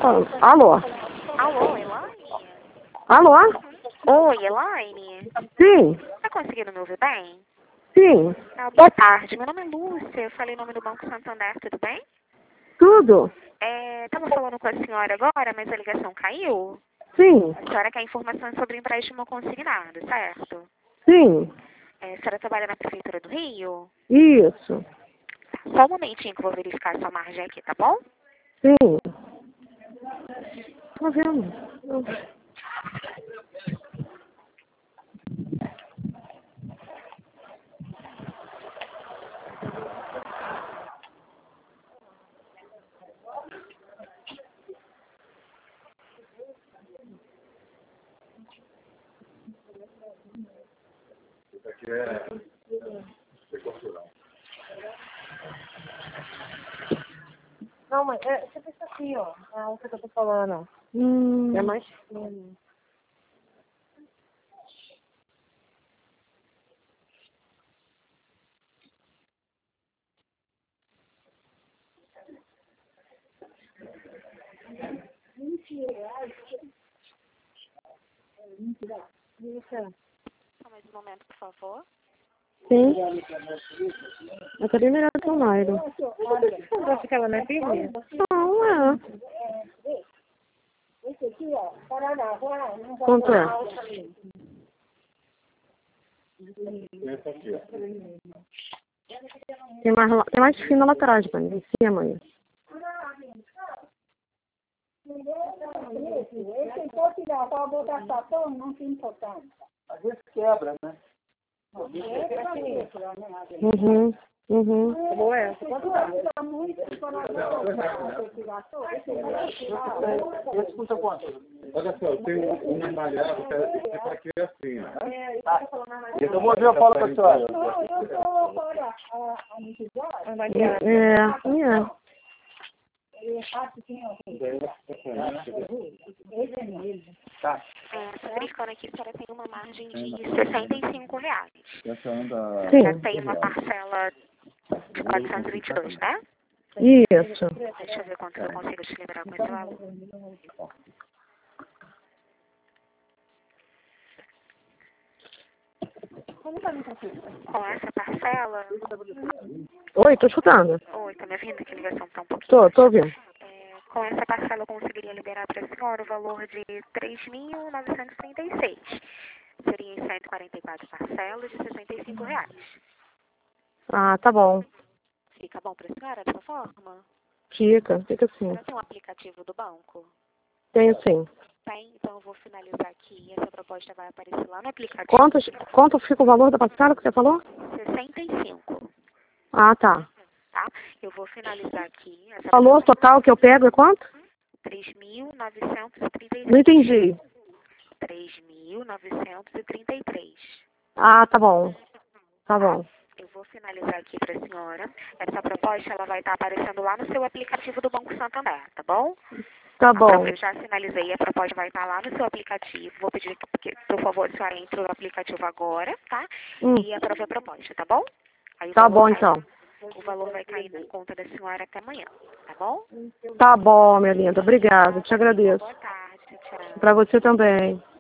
falando. Alô? Alô, Elaine? Alô? Oi, Elaine? Sim, Tá conseguindo me ouvir bem? sim, Boa tarde, meu nome é Lúcia, eu falei em nome do Banco Santander, tudo bem? tudo. Tava falando com a senhora agora, mas a ligação caiu. Sim, A senhora quer informações sobre empréstimo consignado, certo? sim, A senhora trabalha na Prefeitura do Rio? isso, Só um momentinho que eu vou verificar a sua margem aqui, tá bom? sim. Tô vendo. Isso aqui é cultural. Não, mas você pensa aqui, ó. É o que eu tô falando. É mais fino. Isso. Só mais um momento, por favor. Sim. Eu tô bem melhor que o Mairo. Você acha que ela não é firme? Não, é. Quanto é? Esse aqui, ó. Tem mais fino lá atrás, mano. Em cima aí. Esse pode tirar para botar sapão, não tem importância. Às vezes quebra, né? Uhum, uhum. Boa essa. Muito Esse custa quanto? Olha só, eu tenho uma malhada, essa aqui é assim, ó. Então vou ver a foto pra senhora. eu estou para a necessidade. É. Tá. Tô verificando aqui, a senhora tem uma margem de R$65. Essa anda... Sim. Já tem uma parcela de 422, né? Isso. Deixa eu ver quanto eu consigo te liberar com esse valor. Com essa parcela... Oi, tô escutando. Oi, tá me ouvindo? Que a ligação tá um pouquinho... Tô ouvindo. Com essa parcela eu conseguiria liberar para a senhora o valor de R$3.936. Seria em 144 parcelas de R$65. Ah, tá bom. Fica bom para a senhora dessa forma? Fica A assim. senhora tem um aplicativo do banco? Tenho sim. Tem, então eu vou finalizar aqui. Essa proposta vai aparecer lá no aplicativo. Quanto fica o valor da parcela que você falou? 65, Ah, tá. tá? Eu vou finalizar aqui. Essa Valor total que eu pego é quanto? 3.933. Não entendi. 3.933. Ah, tá bom. Tá bom. Eu vou finalizar aqui para a senhora. Essa proposta ela vai estar aparecendo lá no seu aplicativo do Banco Santander, tá bom? Tá bom. Eu já sinalizei, a proposta vai estar lá no seu aplicativo. Vou pedir que, por favor, a senhora entre no aplicativo agora, tá? E aprove a proposta, tá bom? Aí Tá bom, então. O valor vai cair na conta da senhora até amanhã, tá bom? Tá bom, minha linda. Obrigada. Te agradeço. Boa tarde, tchau. Pra você também.